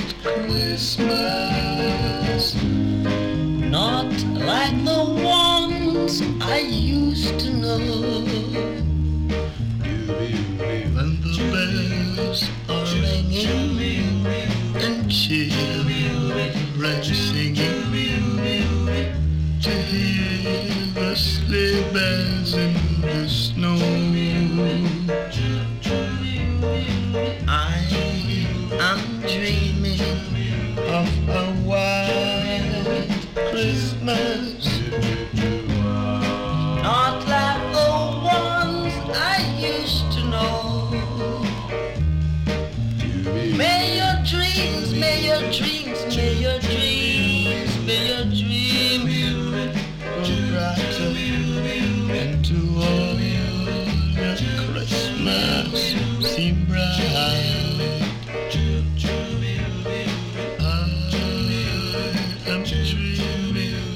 Christmas, not like the ones I used to know. When the bells are ringing and children singing, to hear the sleigh bells in the snow. I'm dreaming of a white Christmas, not like the ones I used to know. May your dreams, may your dreams, may your dreams, may your dreams go brighter into all your Christmas seem bright. I'm dreaming